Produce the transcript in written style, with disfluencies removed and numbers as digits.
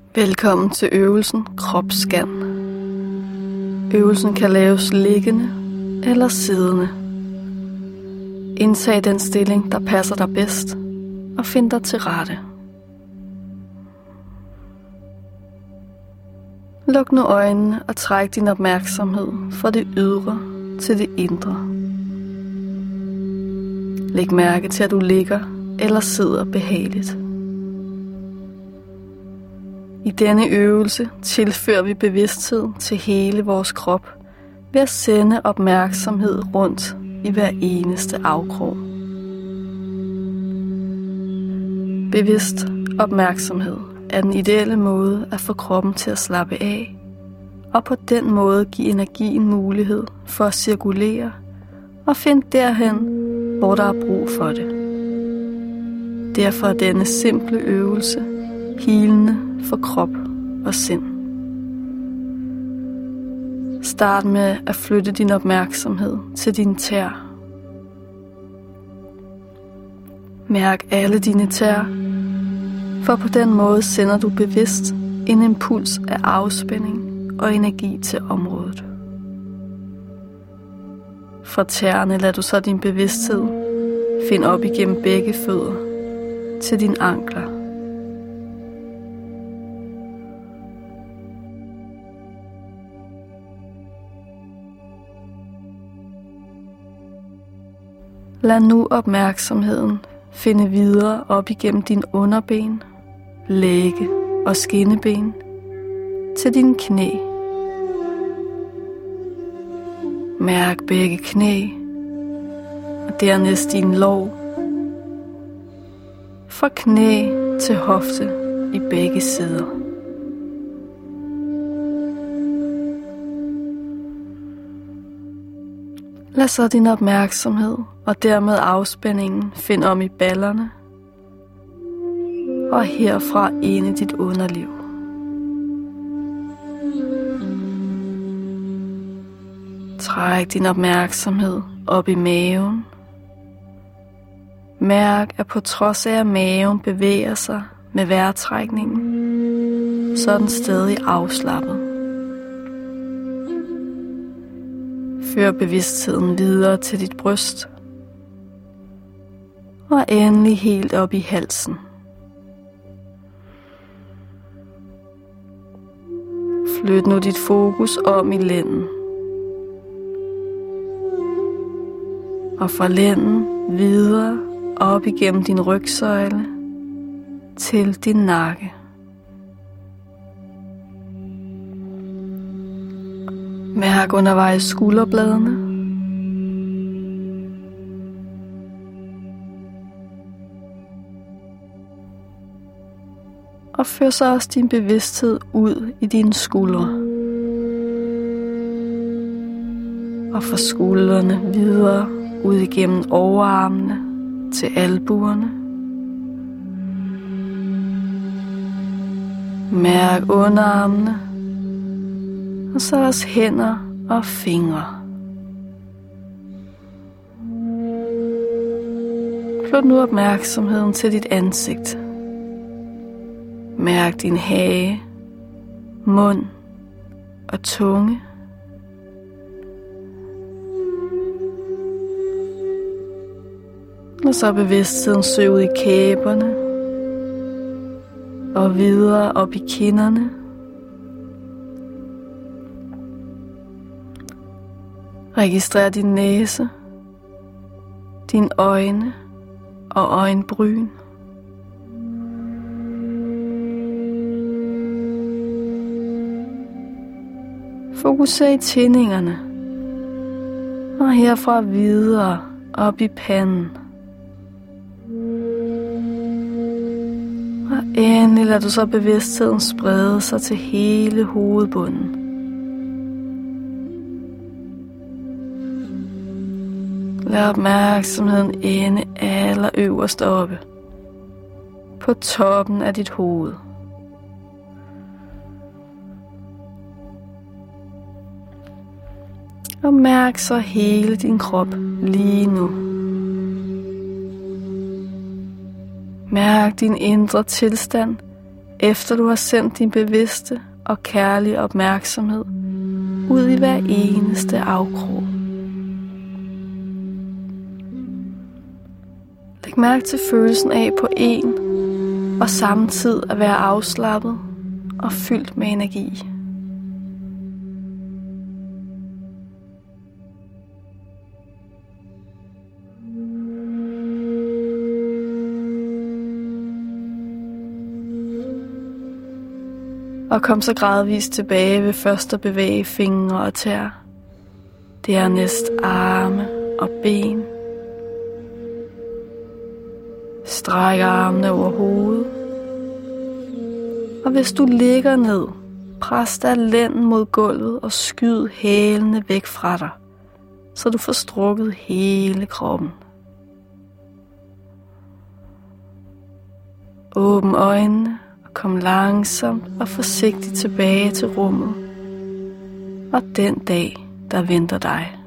Velkommen til øvelsen kropsscan. Øvelsen kan laves liggende eller siddende. Indtag den stilling, der passer dig bedst, og find dig til rette. Luk nu øjnene og træk din opmærksomhed fra det ydre til det indre. Læg mærke til, at du ligger eller sidder behageligt. I denne øvelse tilfører vi bevidsthed til hele vores krop ved at sende opmærksomhed rundt i hver eneste afkrog. Bevidst opmærksomhed er den ideelle måde at få kroppen til at slappe af, og på den måde give energien mulighed for at cirkulere og finde derhen, hvor der er brug for det. Derfor er denne simple øvelse healende for krop og sind. Start med at flytte din opmærksomhed til dine tæer. Mærk alle dine tæer, for på den måde sender du bevidst en impuls af afspænding og energi til området. Fra tæerne lader du så din bevidsthed finde op igennem begge fødder til dine ankler. Lad nu opmærksomheden finde videre op igennem dine underben, læge og skinneben til dine knæ. Mærk begge knæ og dernæst dine lår. Fra knæ til hofte i begge sider. Lad så din opmærksomhed og dermed afspændingen finde om i ballerne og herfra ind i dit underliv. Træk din opmærksomhed op i maven. Mærk, at på trods af at maven bevæger sig med vejrtrækningen, så er den stadig afslappet. Før bevidstheden videre til dit bryst, og endelig helt op i halsen. Flyt nu dit fokus om i lænden, og fra lænden videre op igennem din rygsøjle til din nakke. Mærk undervejs skulderbladene. Og før så også din bevidsthed ud i dine skuldre. Og fra skuldrene videre ud igennem overarmene til albuerne. Mærk underarmene. Og så også hænder og fingre. Flyt nu opmærksomheden til dit ansigt. Mærk din hage, mund og tunge. Og så bevidstheden søg ud i kæberne og videre op i kinderne. Registrer din næse, dine øjne og øjenbryn. Fokuser i tændingerne og herfra videre op i panden. Og endelig lader du så bevidstheden sprede sig til hele hovedbunden. Lad opmærksomheden ende allerøverst oppe på toppen af dit hoved. Og mærk så hele din krop lige nu. Mærk din indre tilstand efter du har sendt din bevidste og kærlige opmærksomhed ud i hver eneste afkrog. Læg mærke til følelsen af på en og samme tid at være afslappet og fyldt med energi. Og kom så gradvist tilbage ved først at bevæge fingre og tæer. Dernæst arme og ben. Stræk armene over hovedet. Og hvis du ligger ned, pres dig lænden mod gulvet og skyd hælene væk fra dig, så du får strukket hele kroppen. Åbn øjnene og kom langsomt og forsigtigt tilbage til rummet og den dag, der venter dig.